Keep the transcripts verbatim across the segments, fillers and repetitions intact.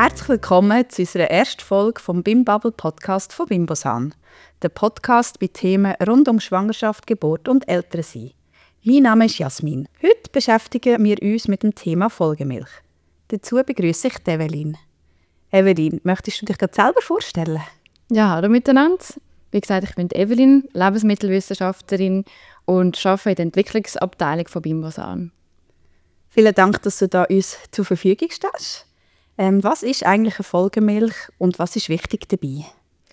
Herzlich willkommen zu unserer ersten Folge vom BIMBubble Podcast von Bimbosan. Der Podcast mit Themen rund um Schwangerschaft, Geburt und Elternsein. Mein Name ist Jasmin. Heute beschäftigen wir uns mit dem Thema Folgemilch. Dazu begrüße ich Evelyn. Evelyn, möchtest du dich gerade selber vorstellen? Ja, hallo miteinander. Wie gesagt, ich bin Evelyn, Lebensmittelwissenschaftlerin und arbeite in der Entwicklungsabteilung von Bimbosan. Vielen Dank, dass du da uns zur Verfügung stehst. Ähm, was ist eigentlich eine Folgemilch und was ist wichtig dabei?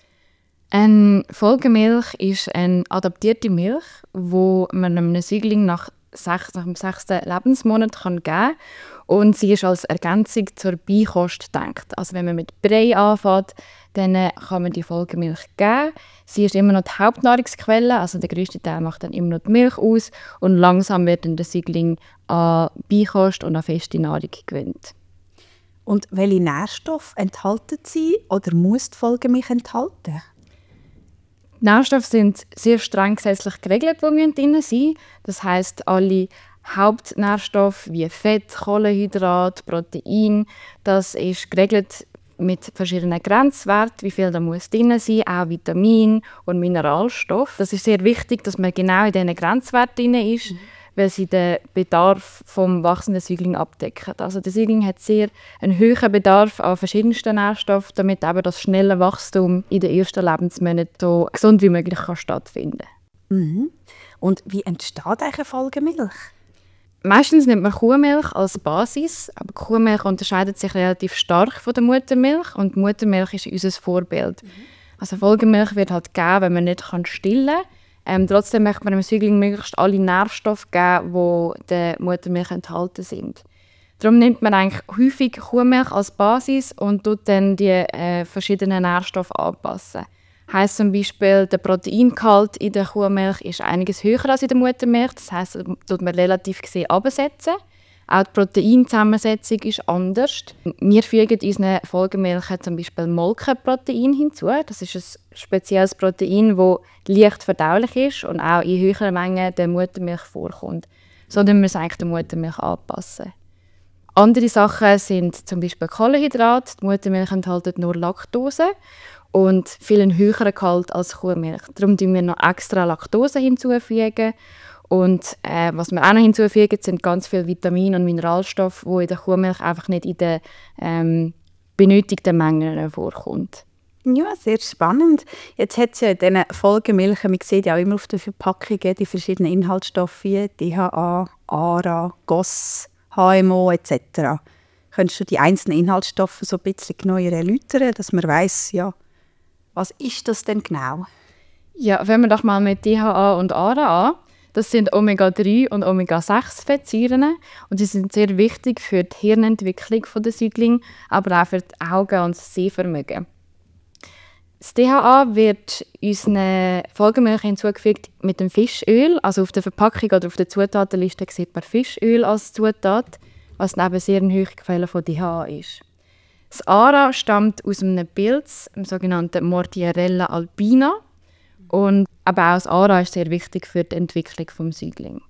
Eine Folgemilch ist eine adaptierte Milch, die man einem Säugling nach, sech, nach dem sechsten Lebensmonat kann geben kann. Und sie ist als Ergänzung zur Beikost gedacht. Also wenn man mit Brei anfängt, dann kann man die Folgemilch geben. Sie ist immer noch die Hauptnahrungsquelle, also der grösste Teil macht dann immer noch die Milch aus. Und langsam wird dann der Säugling an Beikost und an feste Nahrung gewöhnt. Und welche Nährstoffe enthalten sie oder muss die Folgemilch enthalten? Die Nährstoffe sind sehr streng gesetzlich geregelt, die drin sein müssen. Das heisst, alle Hauptnährstoffe wie Fett, Kohlenhydrat, Protein, das ist geregelt mit verschiedenen Grenzwerten, wie viel da muss drin sein, auch Vitamin und Mineralstoffe. Das ist sehr wichtig, dass man genau in diesen Grenzwerten drin ist, mhm. weil sie den Bedarf vom wachsenden Säugling abdecken. Also der Säugling hat sehr einen hohen Bedarf an verschiedensten Nährstoffen, damit eben das schnelle Wachstum in den ersten Lebensmonaten so gesund wie möglich kann stattfinden kann. Mhm. Und wie entsteht eigentlich eine Folgemilch? Meistens nimmt man Kuhmilch als Basis, aber Kuhmilch unterscheidet sich relativ stark von der Muttermilch und die Muttermilch ist unser Vorbild. Mhm. Also Folgemilch wird halt gegeben, wenn man nicht stillen kann. Ähm, trotzdem möchte man dem Säugling möglichst alle Nährstoffe geben, die in der Muttermilch enthalten sind. Darum nimmt man eigentlich häufig Kuhmilch als Basis und tut dann die äh, verschiedenen Nährstoffe anpassen. Heisst zum Beispiel, der Proteingehalt in der Kuhmilch ist einiges höher als in der Muttermilch. Das heisst, da tut man relativ gesehen absetzen. Auch die Proteinzusammensetzung ist anders. Wir fügen in unseren Folgemilchen zum Beispiel Molkenprotein hinzu. Das ist ein spezielles Protein, das leicht verdaulich ist und auch in höheren Mengen der Muttermilch vorkommt. So müssen wir es eigentlich der Muttermilch anpassen. Andere Sachen sind zum Beispiel Kohlenhydrate. Die Muttermilch enthält nur Laktose und viel einen höheren Gehalt als Kuhmilch. Darum fügen wir noch extra Laktose hinzufügen. Und äh, was wir auch noch hinzufügen, sind ganz viele Vitamine und Mineralstoffe, die in der Kuhmilch einfach nicht in den ähm, benötigten Mengen vorkommt. Ja, sehr spannend. Jetzt hat es ja in diesen Folgemilchen, man sieht ja auch immer auf den Verpackungen die verschiedenen Inhaltsstoffe, D H A, A R A, G O S, H M O et cetera. Könntest du die einzelnen Inhaltsstoffe so ein bisschen genauer erläutern, dass man weiss, ja, was ist das denn genau? Ja, fangen wir doch mal mit D H A und A R A an. Das sind Omega drei und Omega sechs Fettsäuren und die sind sehr wichtig für die Hirnentwicklung der Säuglinge, aber auch für die Augen und das Sehvermögen. Das D H A wird unseren Folgemilch hinzugefügt mit dem Fischöl. Also auf der Verpackung oder auf der Zutatenliste sieht man Fischöl als Zutat, was neben sehr eine hohe Quelle von D H A ist. Das A R A stammt aus einem Pilz, dem sogenannten Mortierella albina. Und aber auch das A R A ist sehr wichtig für die Entwicklung des Säuglings.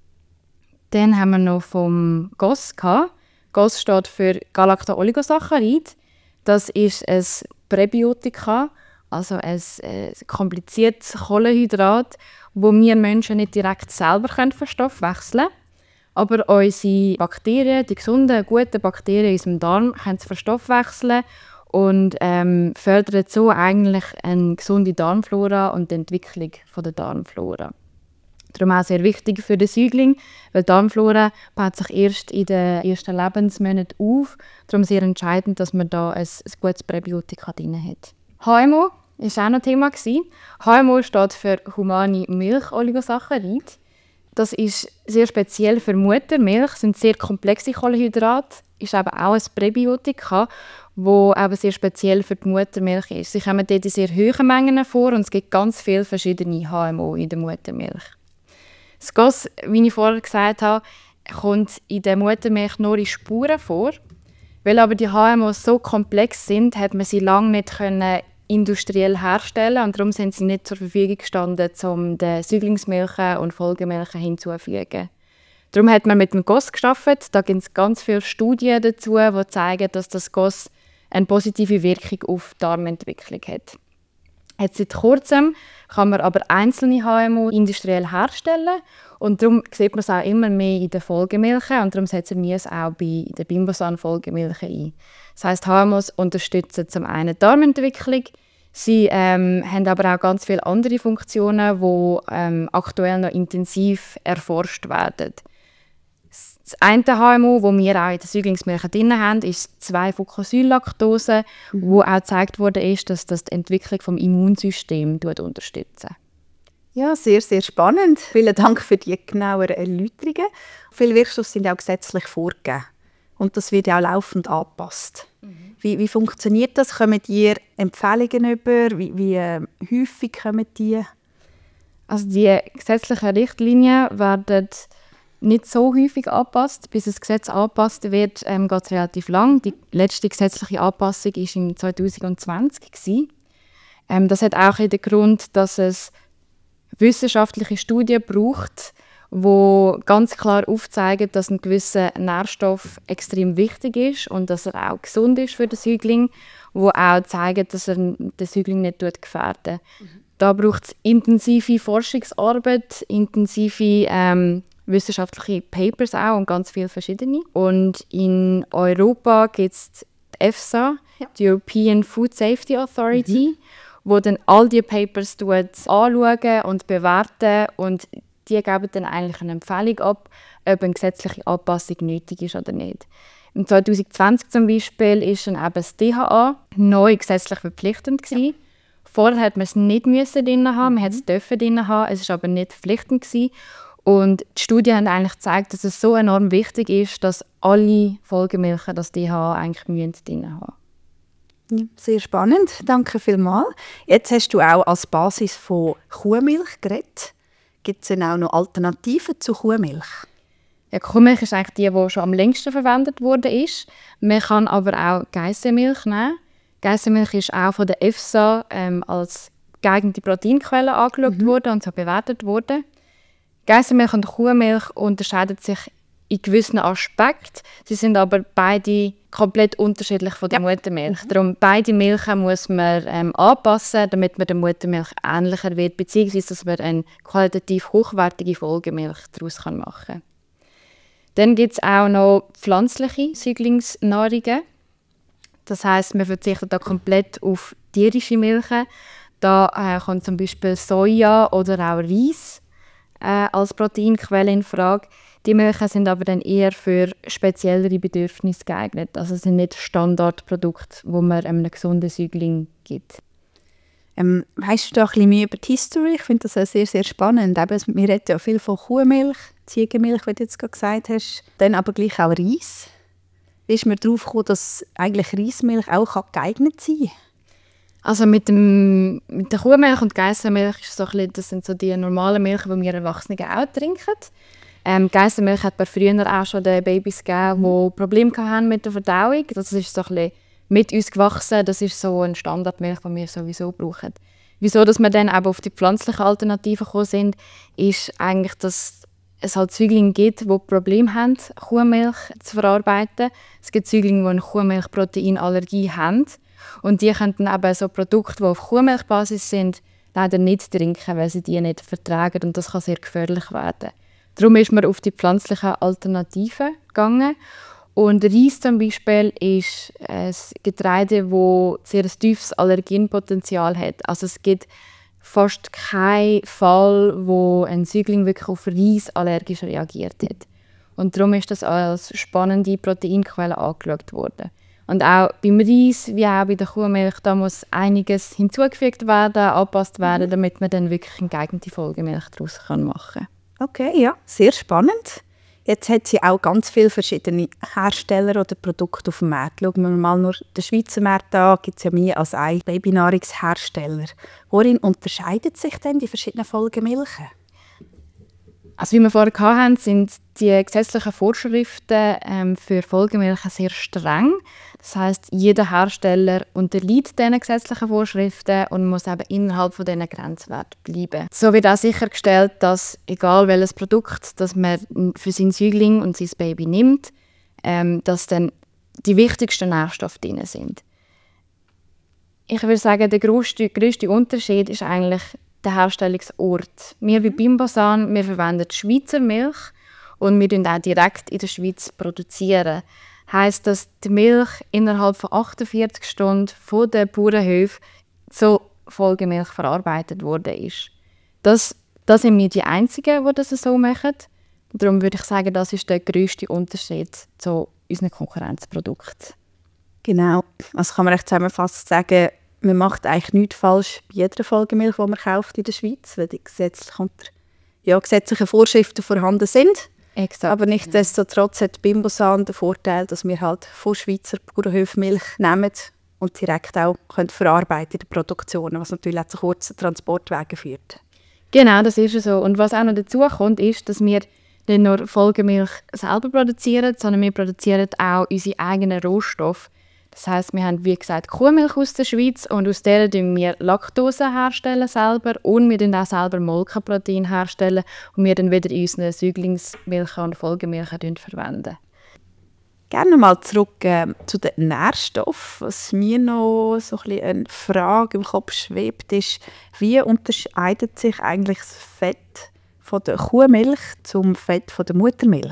Dann haben wir noch vom G O S gehabt. G O S steht für Galacto-Oligosaccharid. Das ist ein Präbiotika, also ein, ein kompliziertes Kohlenhydrat, das wir Menschen nicht direkt selber verstoffwechseln können. Aber unsere Bakterien, die gesunden, guten Bakterien in unserem Darm, können es verstoffwechseln und ähm, fördert so eigentlich eine gesunde Darmflora und die Entwicklung von der Darmflora. Darum auch sehr wichtig für den Säugling, weil die Darmflora baut sich erst in den ersten Lebensmonaten auf. Darum sehr entscheidend, dass man da ein, ein gutes Präbiotika drin hat. H M O war auch noch Thema. H M O steht für humane Milcholigosaccharid. Das ist sehr speziell für Muttermilch, sind sehr komplexe Kohlenhydrate, ist aber auch ein Präbiotika, wo eben sehr speziell für die Muttermilch ist. Sie kommen dort in sehr hohen Mengen vor und es gibt ganz viele verschiedene H M O in der Muttermilch. Das G O S, wie ich vorher gesagt habe, kommt in der Muttermilch nur in Spuren vor. Weil aber die H M Os so komplex sind, hat man sie lange nicht können industriell herstellen und darum sind sie nicht zur Verfügung gestanden, um den Säuglingsmilchen und Folgemilchen hinzuzufügen. Darum hat man mit dem G O S gearbeitet. Da gibt es ganz viele Studien dazu, die zeigen, dass das G O S eine positive Wirkung auf die Darmentwicklung hat. Jetzt seit kurzem kann man aber einzelne H M O industriell herstellen und darum sieht man es auch immer mehr in den Folgemilchen und darum setzen wir es auch bei den Bimbosan-Folgemilchen ein. Das heisst, H M Os unterstützen zum einen die Darmentwicklung, sie ähm, haben aber auch ganz viele andere Funktionen, die ähm, aktuell noch intensiv erforscht werden. Das eine H M O, das wir auch in den Säuglingsmilchen drin haben, ist zwei Fucosyllaktose, mhm. wo auch gezeigt wurde, dass das die Entwicklung des Immunsystems unterstützt. Ja, sehr, sehr spannend. Vielen Dank für die genaueren Erläuterungen. Viele Wirkstoffe sind auch gesetzlich vorgegeben und das wird auch laufend angepasst. Mhm. Wie, wie funktioniert das? Kommen ihr Empfehlungen über? Wie, wie äh, häufig kommen die? Also die gesetzlichen Richtlinien werden nicht so häufig angepasst. Bis das Gesetz angepasst wird, ähm, geht es relativ lang. Die letzte gesetzliche Anpassung war im zwanzig zwanzig. Ähm, das hat auch den Grund, dass es wissenschaftliche Studien braucht, die ganz klar aufzeigen, dass ein gewisser Nährstoff extrem wichtig ist und dass er auch gesund ist für den Säugling, die auch zeigen, dass er den Säugling nicht gefährden. Mhm. Da braucht es intensive Forschungsarbeit, intensive ähm, wissenschaftliche Papers auch und ganz viele verschiedene. Und in Europa gibt es die EFSA, ja. die European Food Safety Authority, mhm. wo dann all diese Papers anschauen und bewerten und die geben dann eigentlich eine Empfehlung ab, ob eine gesetzliche Anpassung nötig ist oder nicht. Im zwanzig zwanzig zum Beispiel ist dann eben das D H A neu gesetzlich verpflichtend gewesen. Ja. Vorher hat man es nicht müssen drin haben, man mhm. es drin haben, es war aber nicht verpflichtend gewesen. Und die Studien haben eigentlich gezeigt, dass es so enorm wichtig ist, dass alle Folgemilchen das D H A eigentlich drin haben. Ja, sehr spannend, danke vielmals. Jetzt hast du auch als Basis von Kuhmilch geredet. Gibt es denn auch noch Alternativen zu Kuhmilch? Ja, Kuhmilch ist eigentlich die, die schon am längsten verwendet wurde. Man kann aber auch Geissenmilch nehmen. Geissenmilch ist auch von der EFSA ähm, als geeignete Proteinquelle angeschaut mhm. worden und so bewertet worden. Geissenmilch und Kuhmilch unterscheiden sich in gewissen Aspekten. Sie sind aber beide komplett unterschiedlich von der ja. Muttermilch. Mhm. Darum beide Milchen muss man ähm, anpassen, damit man der Muttermilch ähnlicher wird, beziehungsweise dass man eine qualitativ hochwertige Folgemilch daraus machen kann. Dann gibt es auch noch pflanzliche Säuglingsnahrungen. Das heisst, man verzichtet da komplett auf tierische Milchen. Da äh, kommt zum Beispiel Soja oder auch Reis äh, als Proteinquelle in Frage. Die Milchen sind aber dann eher für speziellere Bedürfnisse geeignet. Also es sind nicht Standardprodukte, die man einem gesunden Säugling gibt. Ähm, weißt du da ein bisschen mehr über die History? Ich finde das sehr, sehr spannend. Eben, wir reden ja viel von Kuhmilch, Ziegenmilch, wie du jetzt gerade gesagt hast. Dann aber gleich auch Reis. Wie ist man darauf gekommen, dass eigentlich Reismilch auch geeignet sein kann? Also mit, dem, mit der Kuhmilch und Geissenmilch ist so ein bisschen, das sind so die normalen Milchen, die wir Erwachsene auch trinken. Ähm, Geissenmilch hat man früher auch schon den Babys gegeben, die Probleme hatten mit der Verdauung. Das ist so ein bisschen mit uns gewachsen. Das ist so eine Standardmilch, die wir sowieso brauchen. Wieso dass wir dann aber auf die pflanzlichen Alternativen gekommen sind, ist eigentlich, dass es halt Säuglinge gibt, die Probleme haben, Kuhmilch zu verarbeiten. Es gibt Säuglinge, die eine Kuhmilchproteinallergie haben. Und die können dann eben so Produkte, die auf Kuhmilchbasis sind, leider nicht trinken, weil sie die nicht vertragen. Und das kann sehr gefährlich werden. Darum ist man auf die pflanzlichen Alternativen gegangen. Und Reis zum Beispiel ist ein Getreide, das sehr ein tiefes Allergenpotenzial hat. Also es gibt fast keinen Fall, wo ein Säugling wirklich auf Reis allergisch reagiert hat. Und darum ist das als spannende Proteinquelle angeschaut worden. Und auch beim Reis, wie auch bei der Kuhmilch, da muss einiges hinzugefügt werden, angepasst werden, damit man dann wirklich eine geeignete Folgemilch daraus machen kann. Okay, ja, sehr spannend. Jetzt hat sie auch ganz viele verschiedene Hersteller oder Produkte auf dem Markt. Schauen wir mal nur den Schweizer Markt an, gibt es ja mehr als einen Babynahrungshersteller. Worin unterscheiden sich denn die verschiedenen Folgemilchen? Also wie wir vorher hatten, sind die gesetzlichen Vorschriften ähm, für Folgemilchen sehr streng. Das heisst, jeder Hersteller unterliegt diesen gesetzlichen Vorschriften und muss eben innerhalb von diesen Grenzwerten bleiben. So wird auch sichergestellt, dass egal welches Produkt das man für seinen Säugling und sein Baby nimmt, ähm, dass dann die wichtigsten Nährstoffe drin sind. Ich würde sagen, der grösste, grösste Unterschied ist eigentlich der Herstellungsort. Wir bei Bimbosan, wir verwenden Schweizer Milch und wir produzieren auch direkt in der Schweiz. Produzieren. Heisst, dass die Milch innerhalb von achtundvierzig Stunden von den Bauernhöfen zu Folgemilch verarbeitet worden ist. Das, das sind wir die Einzigen, die das so machen. Darum würde ich sagen, das ist der grösste Unterschied zu unseren Konkurrenzprodukten. Genau. Also kann man recht zusammenfassend sagen, man macht eigentlich nichts falsch bei jeder Folgemilch, die man kauft in der Schweiz, weil die gesetzlichen, ja, gesetzliche Vorschriften vorhanden sind. Exakt. Aber nichtsdestotrotz hat Bimbosan den Vorteil, dass wir halt von Schweizer Bauernhöfen Milch nehmen und direkt auch können verarbeiten in der Produktion, was natürlich auch zu kurzen Transportwegen führt. Genau, das ist so. Und was auch noch dazu kommt, ist, dass wir nicht nur Folgemilch selber produzieren, sondern wir produzieren auch unsere eigenen Rohstoffe. Das heisst, wir haben, wie gesagt, Kuhmilch aus der Schweiz und aus der herstellen wir Laktose herstellen selber und wir herstellen auch selber Molkenprotein herstellen und wir dann wieder in unseren Säuglingsmilchen und Folgemilchen verwenden. Gerne mal zurück äh, zu den Nährstoffen. Was mir noch so ein bisschen eine Frage im Kopf schwebt, ist, wie unterscheidet sich eigentlich das Fett von der Kuhmilch zum Fett von der Muttermilch?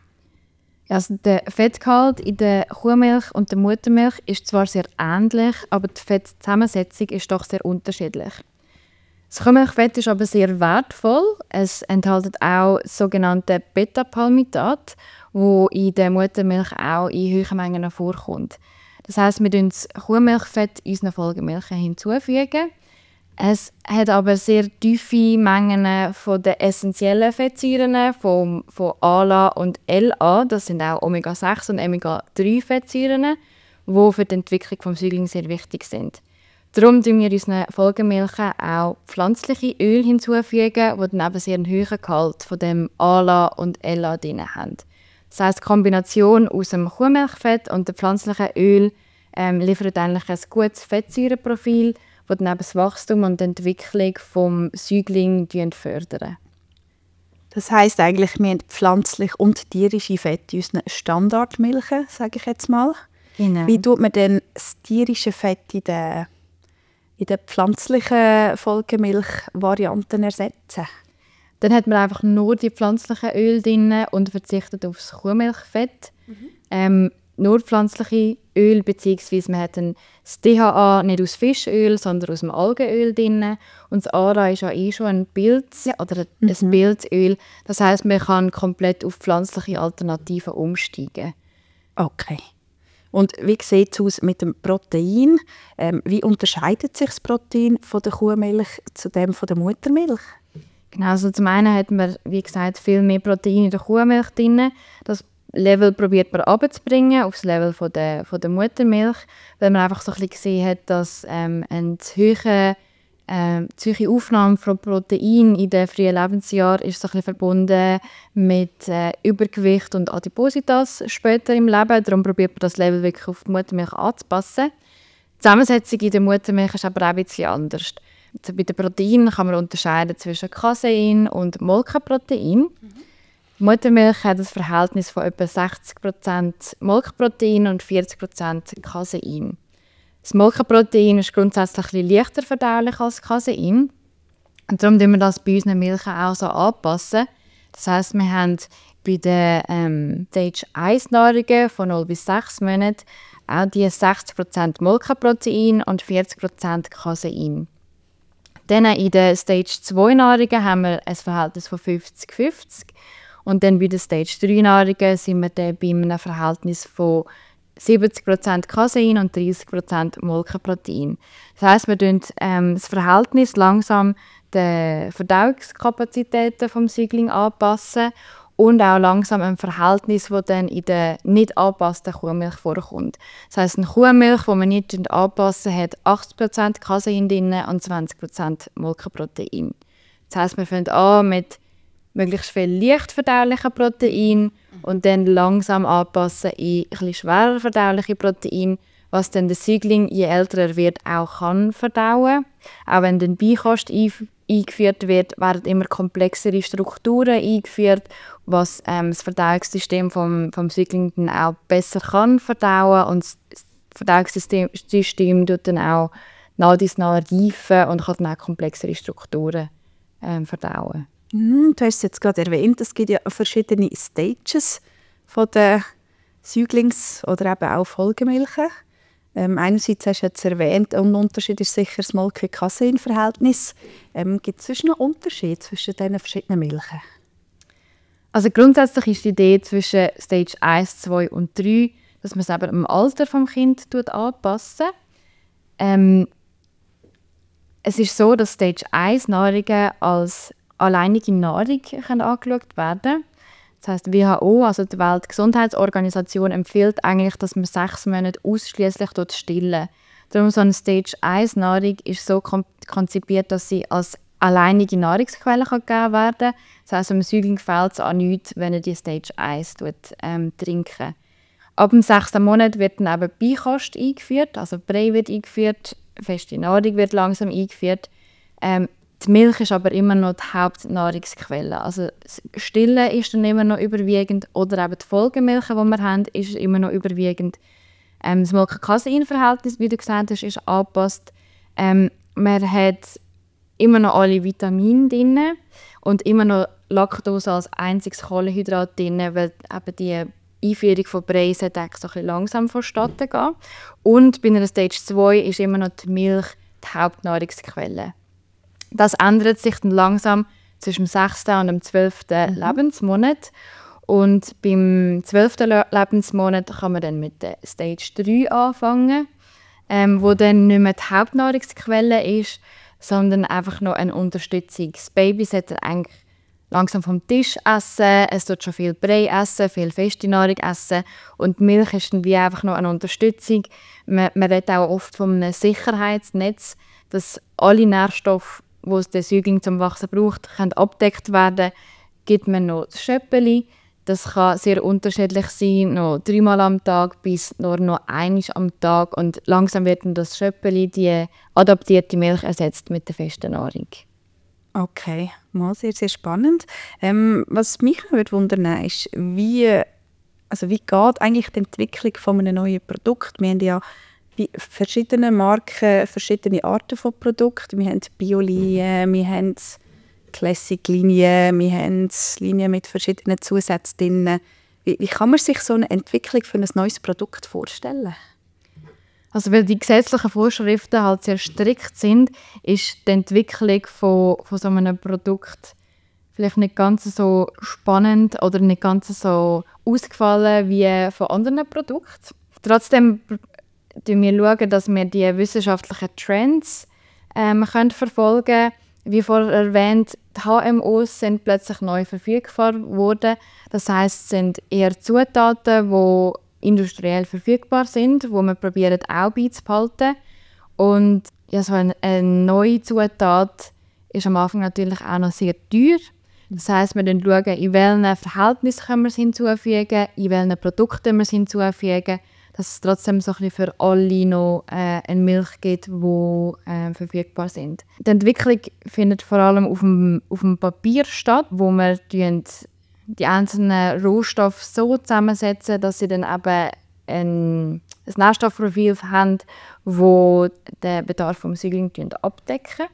Also der Fettgehalt in der Kuhmilch und der Muttermilch ist zwar sehr ähnlich, aber die Fettzusammensetzung ist doch sehr unterschiedlich. Das Kuhmilchfett ist aber sehr wertvoll. Es enthält auch das sogenannte Beta-Palmitat, das in der Muttermilch auch in hohen Mengen vorkommt. Das heisst, wir fügen das Kuhmilchfett unseren Folgemilchen hinzufügen. Es hat aber sehr tiefe Mengen von den essentiellen Fettsäuren, von, von A L A und L A. Das sind auch Omega sechs und Omega drei Fettsäuren, die für die Entwicklung des Säuglings sehr wichtig sind. Darum fügen wir unseren Folgemilchen auch pflanzliche Öle hinzufügen, die dann eben sehr einen hohen Gehalt von dem A L A und L A drin haben. Das heisst, die Kombination aus dem Kuhmilchfett und dem pflanzlichen Öl ähm, liefert eigentlich ein gutes Fettsäurenprofil, das dann eben das Wachstum und die Entwicklung des Säuglings fördern. Das heisst eigentlich, wir haben pflanzliche und tierische Fette in unseren Standardmilchen, sage ich jetzt mal. Genau. Wie tut man denn das tierische Fett in den, in den pflanzlichen Folgemilch-Varianten ersetzen? Dann hat man einfach nur die pflanzlichen Öle drin und verzichtet auf das Kuhmilchfett. Mhm. Ähm, nur pflanzliche Öl, beziehungsweise man hat dann das D H A nicht aus Fischöl, sondern aus dem Algenöl drin. Und das A R A ist ja eh schon ein Pilz oder ein mhm. Pilzöl. Das heisst, man kann komplett auf pflanzliche Alternativen umsteigen. Okay. Und wie sieht es aus mit dem Protein? Ähm, wie unterscheidet sich das Protein von der Kuhmilch zu dem von der Muttermilch? Genau, also zum einen hat man, wie gesagt, viel mehr Protein in der Kuhmilch drin. Das Level probiert man runterzubringen auf das Level von der, von der Muttermilch, weil man einfach so ein bisschen gesehen hat, dass ähm, eine zu hohe, äh, zu hohe Aufnahme von Protein in den frühen Lebensjahren ist so ein bisschen verbunden mit äh, Übergewicht und Adipositas später im Leben. Darum probiert man das Level wirklich auf die Muttermilch anzupassen. Die Zusammensetzung in der Muttermilch ist aber auch ein bisschen anders. Bei den Proteinen kann man unterscheiden zwischen Casein und Molkenprotein. Mhm. Die Muttermilch hat ein Verhältnis von etwa sechzig Prozent Molkenprotein und vierzig Prozent Casein. Das Molkenprotein ist grundsätzlich ein bisschen leichter verdaulich als Casein. Und darum passen wir das bei unseren Milchen auch so anpassen. Das heisst, wir haben bei den ähm, Stage eins Nahrungen von null bis sechs Monaten auch die sechzig Prozent Molkenprotein und vierzig Prozent Casein. Dann in den Stage zwei Nahrungen haben wir ein Verhältnis von fünfzig fünfzig. Und dann bei den Stage drei Nahrungen sind wir dann bei einem Verhältnis von siebzig Prozent Casein und dreißig Prozent Molkenprotein. Das heisst, wir passen ähm, das Verhältnis langsam den Verdauungskapazitäten des Säuglings anpassen und auch langsam ein Verhältnis, das dann in der nicht angepassten Kuhmilch vorkommt. Das heisst, eine Kuhmilch, die man nicht anpassen, hat achtzig Prozent Casein drin und zwanzig Prozent Molkenprotein. Das heisst, wir fangen an mit möglichst viel leicht verdaulichen Protein und dann langsam anpassen in ein bisschen schwerer verdauliche Protein, was dann der Säugling, je älter er wird, auch kann verdauen. Auch wenn dann Beikost eingeführt wird, werden immer komplexere Strukturen eingeführt, was ähm, das Verdauungssystem vom, vom Säugling dann auch besser kann verdauen und das Verdauungssystem System tut dann auch nach dies nach reifen und kann dann auch komplexere Strukturen ähm, verdauen. Mm, du hast es jetzt gerade erwähnt, es gibt ja verschiedene Stages von der Säuglings- oder eben auch Folgemilchen. Ähm, einerseits hast du jetzt erwähnt, ein Unterschied ist sicher das Molke-Casein-Verhältnis. Ähm, gibt es sonst noch Unterschiede zwischen diesen verschiedenen Milchen? Also grundsätzlich ist die Idee zwischen Stage eins, zwei und drei, dass man es eben im Alter des Kindes anpassen. Ähm, es ist so, dass Stage eins Nahrungen als alleinige Nahrung angeschaut werden können. Das heisst, W H O, also die Weltgesundheitsorganisation, empfiehlt eigentlich, dass man sechs Monate ausschließlich stillen. Darum so eine Stage eins Nahrung ist so konzipiert, dass sie als alleinige Nahrungsquelle gegeben werden kann. Das heisst, dem Säugling fehlt es an nichts, wenn er die Stage eins tut, ähm, trinken. Ab dem sechsten Monat wird dann eben Beikost eingeführt, also Brei wird eingeführt, feste Nahrung wird langsam eingeführt. Ähm, die Milch ist aber immer noch die Hauptnahrungsquelle. Also das Stillen ist dann immer noch überwiegend, oder eben die Folgemilch, die wir haben, ist immer noch überwiegend. Ähm, das Molke-Casein-Verhältnis, wie du gesagt hast, ist angepasst. Ähm, man hat immer noch alle Vitamine drin und immer noch Laktose als einziges Kohlenhydrat drin, weil eben die Einführung von Brei sollte so ein bisschen langsam vonstatten gehen. Und bei einer Stage zwei ist immer noch die Milch die Hauptnahrungsquelle. Das ändert sich dann langsam zwischen dem sechsten und dem zwölften Mhm. Lebensmonat. Und beim zwölften Le- Lebensmonat kann man dann mit der Stage drei anfangen, ähm, wo dann nicht mehr die Hauptnahrungsquelle ist, sondern einfach noch eine Unterstützung. Das Baby sollte eigentlich langsam vom Tisch essen, es tut schon viel Brei essen, viel feste Nahrung essen und die Milch ist dann wie einfach noch eine Unterstützung. Man, man redet auch oft von einem Sicherheitsnetz, dass alle Nährstoffe, die der Säugling zum Wachsen braucht, können abgedeckt werden. Gibt man noch das Schöppeli. Das kann sehr unterschiedlich sein, noch dreimal am Tag bis nur noch einmal am Tag. Und langsam wird dann das Schöppeli, die adaptierte Milch, ersetzt mit der festen Nahrung. Okay, mal sehr, sehr spannend. Ähm, was mich würde wundern ist, wie, also wie geht eigentlich die Entwicklung von einem neuen Produkt? Wir haben ja bei verschiedenen Marken verschiedene Arten von Produkten. Wir haben Bio-Linien, wir haben Classic-Linien, wir haben Linien mit verschiedenen Zusätzen drin. Wie, wie kann man sich so eine Entwicklung für ein neues Produkt vorstellen? Also weil die gesetzlichen Vorschriften halt sehr strikt sind, ist die Entwicklung von, von so einem Produkt vielleicht nicht ganz so spannend oder nicht ganz so ausgefallen wie von anderen Produkten. Trotzdem schauen wir, dass wir die wissenschaftlichen Trends ähm, können verfolgen können. Wie vorher erwähnt, die H M Os sind plötzlich neu verfügbar geworden. Das heisst, es sind eher Zutaten, die industriell verfügbar sind, wo wir probieren auch beizubehalten. Und ja, so eine, eine neue Zutat ist am Anfang natürlich auch noch sehr teuer. Das heisst, wir schauen, in welchen Verhältnissen können wir es hinzufügen, in welchen Produkten wir es hinzufügen, dass es trotzdem so ein bisschen für alle noch äh, eine Milch gibt, die äh, verfügbar sind. Die Entwicklung findet vor allem auf dem, auf dem Papier statt, wo wir die einzelnen Rohstoffe so zusammensetzen, dass sie dann eben ein, ein Nährstoffprofil haben, das den Bedarf des Säuglings abdecken.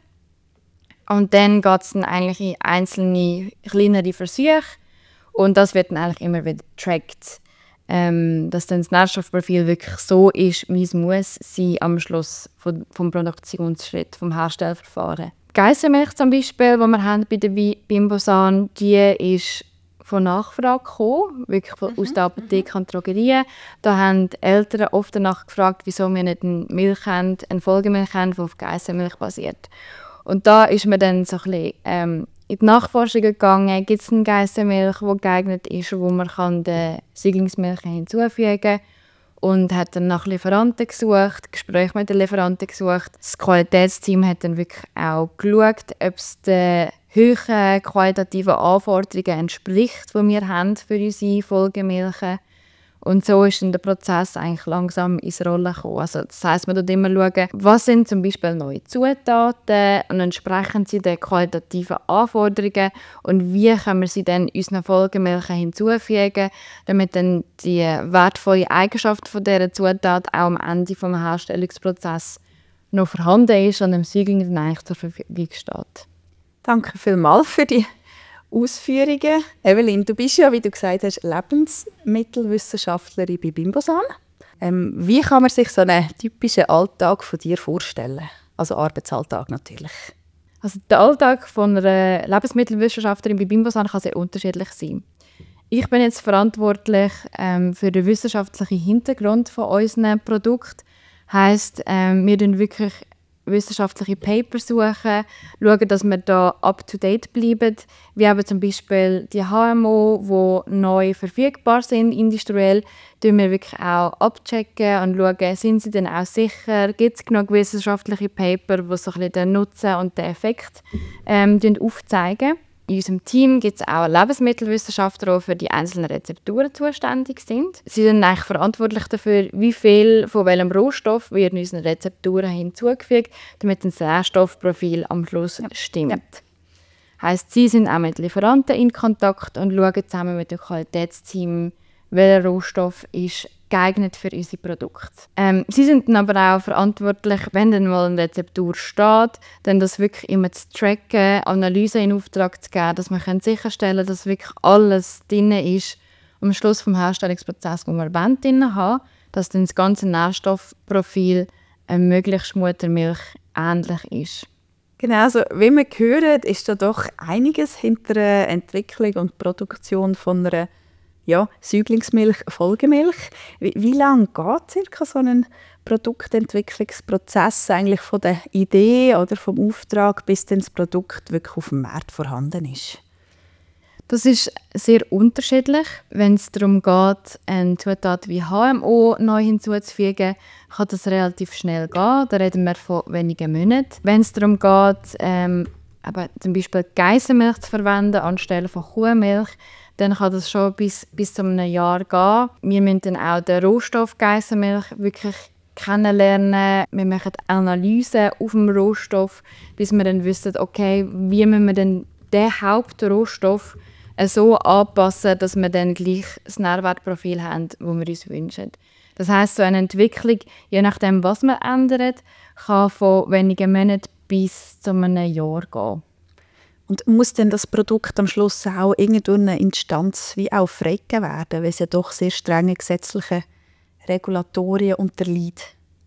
Und dann geht es dann eigentlich in einzelne kleinere Versuche und das wird dann eigentlich immer wieder getrackt, ähm, dass dann das Nährstoffprofil wirklich so ist, wie es muss sein am Schluss vom, vom Produktionsschritt, vom Herstellverfahren. Die Geissenmilch zum Beispiel, die wir haben bei der Bimbosan, die ist von Nachfrage gekommen, wirklich von, mhm. aus der Apotheke und Drogerien. Da haben die Eltern oft danach gefragt, wieso wir nicht eine Milch haben, eine Folgemilch haben, die auf Geissenmilch basiert. Und da ist man dann so ein bisschen, ähm, in die Nachforschung gegangen, gibt es eine Geissenmilch, die geeignet ist, wo man kann die Säuglingsmilch hinzufügen kann. Und hat dann nach Lieferanten gesucht, Gespräche mit den Lieferanten gesucht. Das Qualitätsteam hat dann wirklich auch geschaut, ob es den hohen qualitativen Anforderungen entspricht, die wir haben für unsere Folgemilchen. Und so ist dann der Prozess eigentlich langsam ins Rollen gekommen. Also das heisst, man schaut immer, schauen, was sind zum Beispiel neue Zutaten und entsprechen sie den qualitativen Anforderungen und wie können wir sie dann unseren Folgemilchen hinzufügen, damit dann die wertvolle Eigenschaft von dieser Zutat auch am Ende des Herstellungsprozesses noch vorhanden ist und dem Säugling dann eigentlich zur Verfügung steht. Danke vielmals für die Ausführungen. Evelyn, du bist ja, wie du gesagt hast, Lebensmittelwissenschaftlerin bei Bimbosan. Ähm, wie kann man sich so einen typischen Alltag von dir vorstellen? Also Arbeitsalltag natürlich. Also der Alltag von einer Lebensmittelwissenschaftlerin bei Bimbosan kann sehr unterschiedlich sein. Ich bin jetzt verantwortlich ähm, für den wissenschaftlichen Hintergrund von unseren Produkten. Heisst, ähm, wir suchen wirklich wissenschaftliche Paper suchen, schauen, dass wir da up-to-date bleiben, wie eben zum Beispiel die H M O, die neu verfügbar sind, industriell, tun wir wirklich auch abchecken und schauen, sind sie denn auch sicher, gibt es genug wissenschaftliche Paper, die so ein bisschen den Nutzen und den Effekt ähm, aufzeigen. In unserem Team gibt es auch Lebensmittelwissenschaftler, die für die einzelnen Rezepturen zuständig sind. Sie sind eigentlich verantwortlich dafür, wie viel von welchem Rohstoff wird in unseren Rezepturen hinzugefügt, damit das Nährstoffprofil am Schluss ja. stimmt. Ja. Heisst, sie sind auch mit Lieferanten in Kontakt und schauen zusammen mit dem Qualitätsteam, welcher Rohstoff ist geeignet für unsere Produkte. Ähm, sie sind dann aber auch verantwortlich, wenn dann mal eine Rezeptur steht, dann das wirklich immer zu tracken, Analysen in Auftrag zu geben, dass wir sicherstellen können, dass wirklich alles drin ist am Schluss des Herstellungsprozesses, den wir drin haben, dass dann das ganze Nährstoffprofil äh, möglichst Muttermilch ähnlich ist. Genau, also wie wir hören, ist da doch einiges hinter der Entwicklung und Produktion von einer ja, Säuglingsmilch, Folgemilch. Wie, wie lange geht circa so ein Produktentwicklungsprozess eigentlich von der Idee oder vom Auftrag, bis dann das Produkt wirklich auf dem Markt vorhanden ist? Das ist sehr unterschiedlich. Wenn es darum geht, eine Zutat wie H M O neu hinzuzufügen, kann das relativ schnell gehen. Da reden wir von wenigen Monaten. Wenn es darum geht, ähm, aber zum Beispiel Geiselmilch zu verwenden anstelle von Kuhmilch, dann kann das schon bis, bis zu einem Jahr gehen. Wir müssen dann auch den Rohstoff Geiselmilch wirklich kennenlernen. Wir machen Analysen auf dem Rohstoff, bis wir dann wissen, okay, wie müssen wir denn den Hauptrohstoff so anpassen, dass wir dann gleich das Nährwertprofil haben, das wir uns wünschen. Das heisst, so eine Entwicklung, je nachdem, was man ändert, kann von wenigen Monaten bis zu einem Jahr gehen. Und muss denn das Produkt am Schluss auch irgendeine Instanz wie auch freigegeben werden, weil es ja doch sehr strenge gesetzliche Regulatorien unterliegt?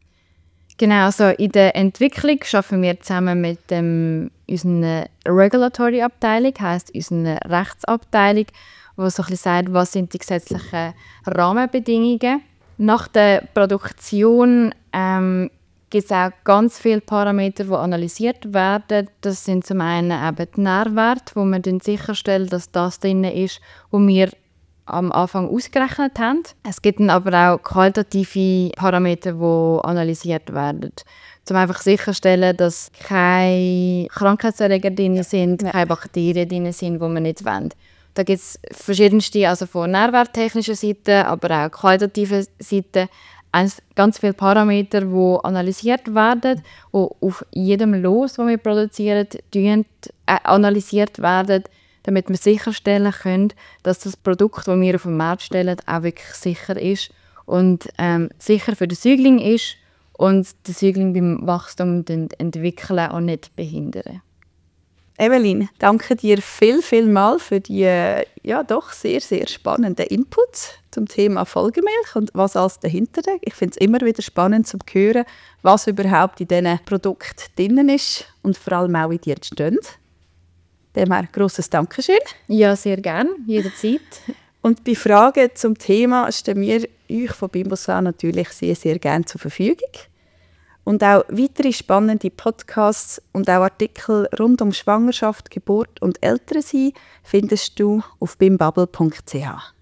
Genau, also in der Entwicklung arbeiten wir zusammen mit dem, unserer Regulatory Abteilung, heisst unserer Rechtsabteilung, die so ein bisschen sagt, was sind die gesetzlichen Rahmenbedingungen. Nach der Produktion ähm, gibt es auch ganz viele Parameter, die analysiert werden. Das sind zum einen eben die Nährwerte, wo wir dann sicherstellen, dass das drin ist, was wir am Anfang ausgerechnet haben. Es gibt dann aber auch qualitative Parameter, die analysiert werden, um einfach sicherzustellen, dass keine Krankheitserreger drin sind, ja. keine Bakterien drin sind, die wir nicht wollen. Da gibt es verschiedenste, also von nährwerttechnischer Seite, aber auch qualitativer Seite, ganz viele Parameter, die analysiert werden, die auf jedem Los, das wir produzieren, äh, analysiert werden, damit wir sicherstellen können, dass das Produkt, das wir auf den Markt stellen, auch wirklich sicher ist und ähm, sicher für den Säugling ist und den Säugling beim Wachstum entwickeln und nicht behindern. Evelyn, danke dir viel, viel mal für die ja, doch sehr, sehr spannenden Inputs zum Thema Folgemilch und was alles dahinter steckt. Ich finde es immer wieder spannend zu hören, was überhaupt in diesen Produkten drin ist und vor allem auch, wie die entstehen. Demnach grosses Dankeschön. Ja, sehr gerne, jederzeit. Und bei Fragen zum Thema stehen wir euch von Bimbosan natürlich sehr, sehr gerne zur Verfügung. Und auch weitere spannende Podcasts und auch Artikel rund um Schwangerschaft, Geburt und Elternsein findest du auf bimbubble punkt c h.